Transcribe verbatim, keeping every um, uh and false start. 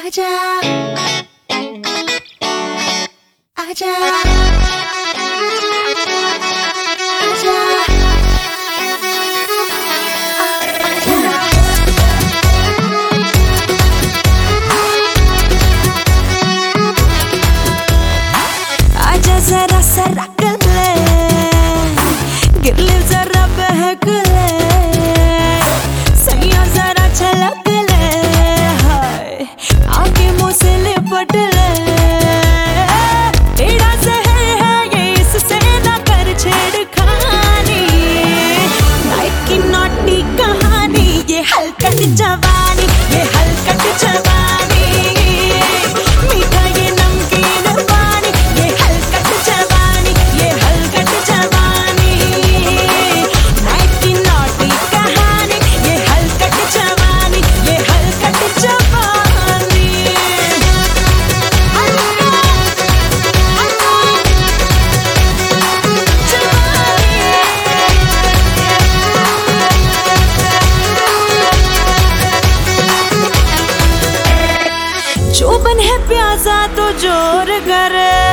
आजा आजा आजा आजा जरा सरक ले गिर ले जरा बहक ले सैया जरा छलक ले हाय आके मुझसे लिपट ले तेरा जहर है ये इससे ना कर छेड़खानी लाइक की नॉटी कहानी ये हलकट जवानी ये हलकट जवानी मीठा ये नमकीन पानी ये हलकट जवानी ये हलकट जवानी लाइक की नॉटी कहानी ये हलकट जवानी ये हलकट जवानी चोबन है प्यासा तो जोर करे